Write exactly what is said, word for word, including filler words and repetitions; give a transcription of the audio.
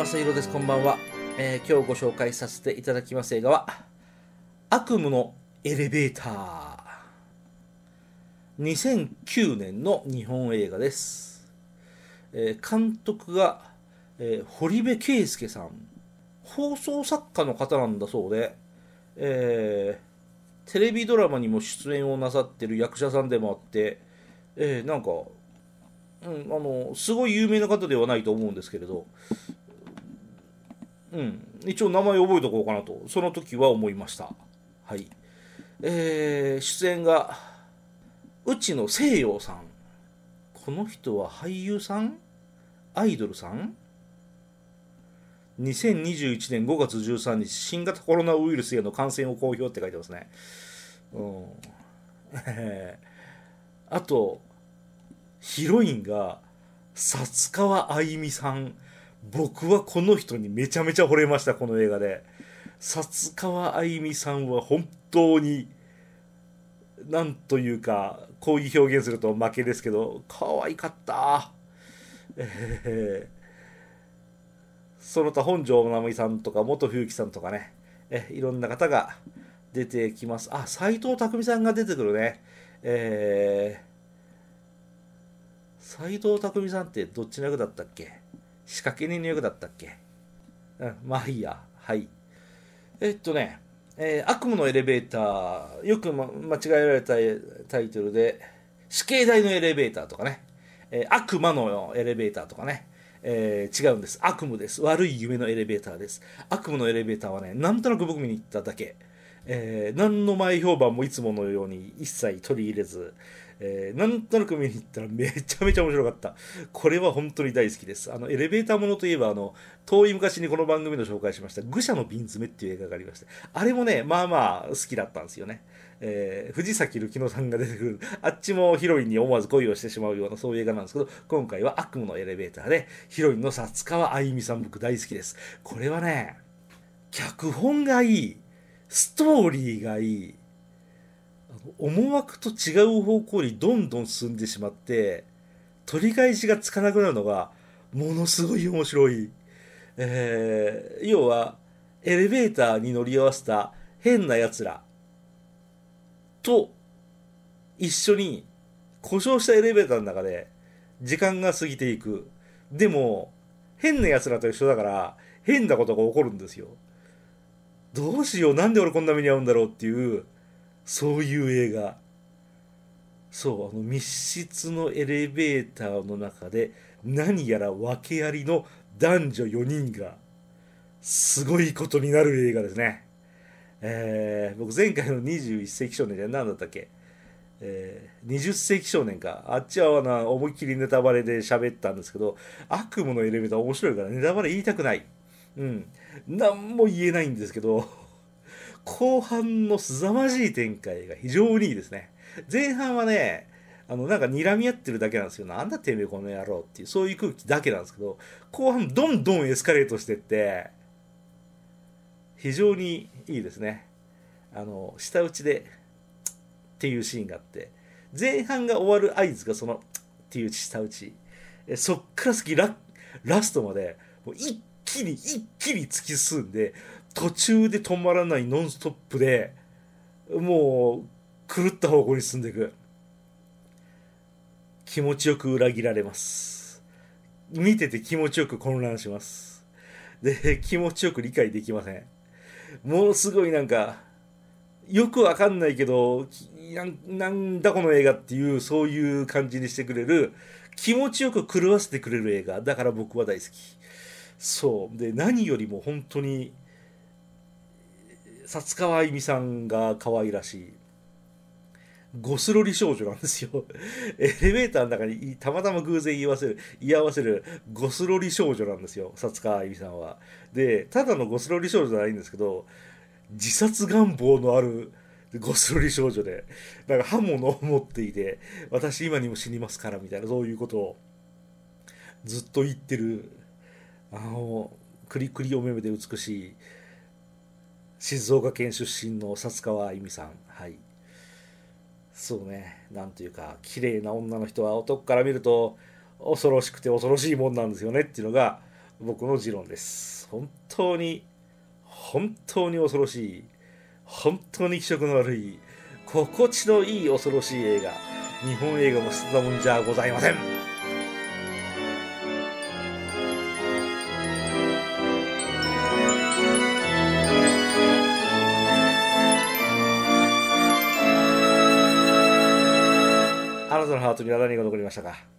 正弘です。こんばんは、えー今日ご紹介させていただきます映画は悪夢のエレベーター。にせんきゅうねんの日本映画です。えー監督が、えー堀部圭介さん、放送作家の方なんだそうで、えーテレビドラマにも出演をなさってる役者さんでもあって、えーなんか、うん、あのすごい有名な方ではないと思うんですけれど、うん、一応名前覚えておこうかなとその時は思いました。はい。えー出演が内野聖陽さん。この人は俳優さん、アイドルさん。にせんにじゅういちねんごがつじゅうさんにち、新型コロナウイルスへの感染を公表って書いてますね。うん。えーあとヒロインが薩川あゆみさん。僕はこの人にめちゃめちゃ惚れました、この映画で。薩川あゆみさんは本当になんというか、こういう表現すると負けですけど可愛かった。えーその他本庄直美さんとか元冬樹さんとかね、えいろんな方が出てきます。あ、斎藤工さんが出てくるね。えー、斎藤工さんってどっちの役だったっけ？仕掛け人の役だったっけ？うん、まあいいや。はい。えっとね、えー悪夢のエレベーター、よく、ま、間違えられたタイトルで、死刑台のエレベーターとかね、えー悪魔のエレベーターとかね、えー違うんです。悪夢です。悪い夢のエレベーターです。悪夢のエレベーターはね、なんとなく僕見に行っただけ。えー何の前評判もいつものように一切取り入れず、えーなんとなく見に行ったらめちゃめちゃ面白かった。これは本当に大好きです。あのエレベーターものといえば、あの遠い昔にこの番組の紹介しました愚者の瓶詰めっていう映画がありまして、あれもね、まあまあ好きだったんですよね。えー藤崎瑠希乃さんが出てくる、あっちもヒロインに思わず恋をしてしまうようなそういう映画なんですけど、今回は悪夢のエレベーターでヒロインの薩川あゆみさん、僕大好きです。これはね、脚本がいい、ストーリーがいい、思惑と違う方向にどんどん進んでしまって取り返しがつかなくなるのがものすごい面白い。えー要はエレベーターに乗り合わせた変なやつらと一緒に故障したエレベーターの中で時間が過ぎていく。でも変なやつらと一緒だから変なことが起こるんですよ。どうしよう、なんで俺こんな目に遭うんだろうっていう、そういう映画。そう、あの密室のエレベーターの中で何やら訳ありの男女よにんがすごいことになる映画ですね。えー僕前回のにじゅういっ世紀少年じゃ何だったっけ、えー、にじゅっ世紀少年か、あっちはな思いっきりネタバレで喋ったんですけど、悪夢のエレベーター面白いからネタバレ言いたくない。うん、何も言えないんですけど、後半の凄まじい展開が非常にいいですね。前半はね、あのなんか睨み合ってるだけなんですよ。なんだてめえこの野郎っていうそういう空気だけなんですけど、後半どんどんエスカレートしてって非常にいいですね。あの舌打ちでっていうシーンがあって、前半が終わる合図がそのっていう舌打ち、そっから先 ラ, ラストまでもう一気に一気に突き進んで、途中で止まらないノンストップでもう狂った方向に進んでいく。気持ちよく裏切られます。見てて気持ちよく混乱します。で、気持ちよく理解できません。ものすごいなんかよくわかんないけどなんなんだこの映画っていう、そういう感じにしてくれる、気持ちよく狂わせてくれる映画だから僕は大好き。そうで、何よりも本当に薩川あゆみさんが可愛らしいゴスロリ少女なんですよ。エレベーターの中にたまたま偶然居合わせる居合わせるゴスロリ少女なんですよ、薩川あゆみさんは。で、ただのゴスロリ少女じゃないんですけど、自殺願望のあるゴスロリ少女で、なんか刃物を持っていて、私今にも死にますからみたいな、そういうことをずっと言ってる、あのクリクリお目目で美しい静岡県出身の薩川あゆみさん。はい。そうね、なんというか綺麗な女の人は男から見ると恐ろしくて恐ろしいもんなんですよねっていうのが僕の持論です。本当に本当に恐ろしい、本当に気色の悪い、心地のいい恐ろしい映画、日本映画も捨てたもんじゃございません。あなたのハートには何が残りましたか？